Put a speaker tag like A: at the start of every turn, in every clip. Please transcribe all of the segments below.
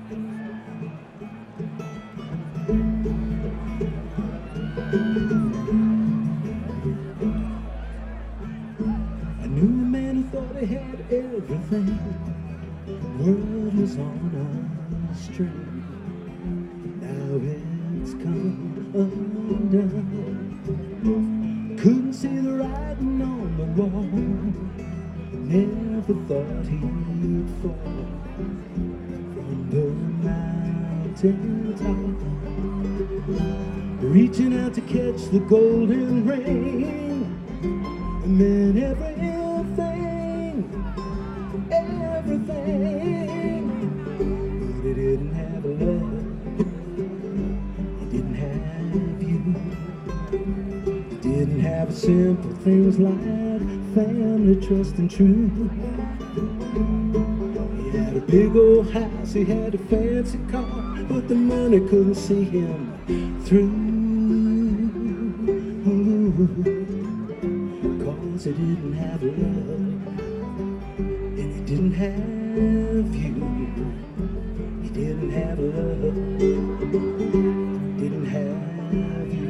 A: I knew a man who thought he had everything. The world was on a string. Now it's come undone. Couldn't see the writing on the wall. Never thought he'd fall from the mountain top. Reaching out to catch the golden rain. And then everything, but he didn't have love, he didn't have you, he didn't have simple things like family, trust and truth. He had a big old house, he had a fancy car, but the money couldn't see him through. Cause he didn't have love, and he didn't have you. He didn't have love, didn't have you.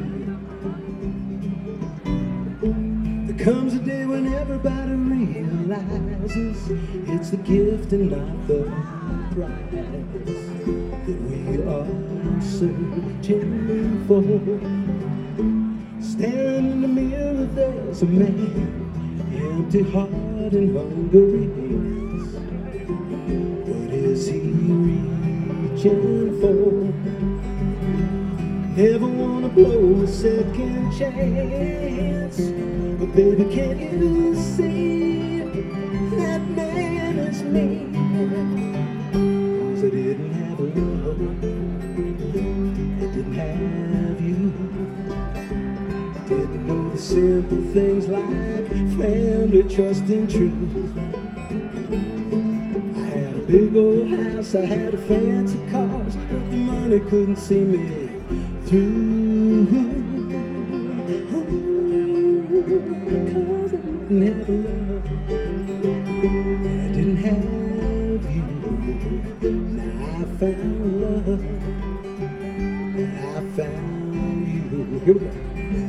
A: There comes a day when everybody realizes it's the gift and not the prize that we are searching for. Staring in the mirror, there's a man, empty heart and hungry hands. What is he reaching for? Never wanna blow a second chance, but baby, can't you see that man is me? Cause I didn't have love, I didn't have you. Didn't know the simple things like family, trust and truth. I had a big old house, I had a fancy cars, but the money couldn't see me through. Cause I didn't have love, I didn't have you. Now I found love, I found you. Here we go.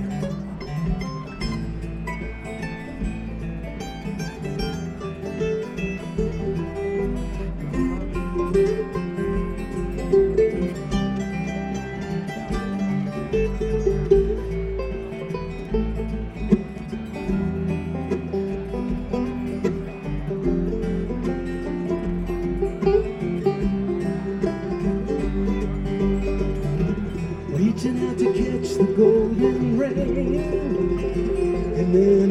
A: Reaching out to catch the golden rain, and then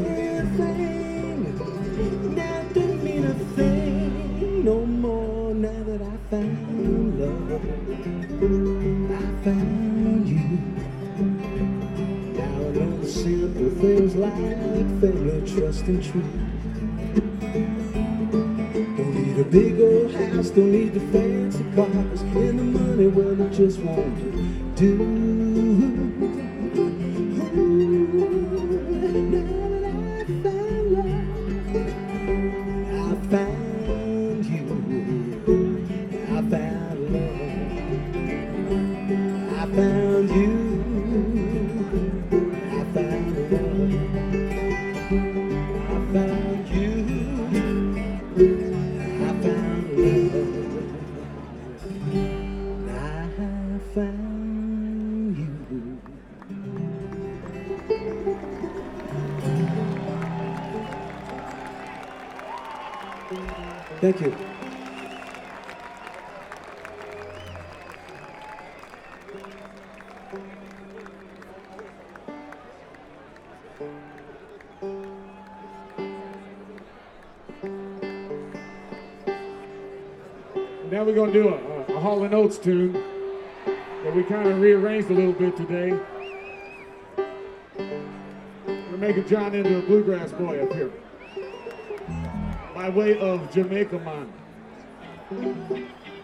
A: everything that didn't mean a thing no more. Now that I found love, I found you. Now I know the simple things like family, trust and truth. Don't need a big old house, don't need the fancy cars, and the money, well, it just won't do. I found you, I found love, I found you, I found love, I found you, I found love, I found you. Thank you.
B: Now we're going to do a Hall & Oates tune that we kind of rearranged a little bit today. We're making John into a bluegrass boy up here by way of Jamaica Man.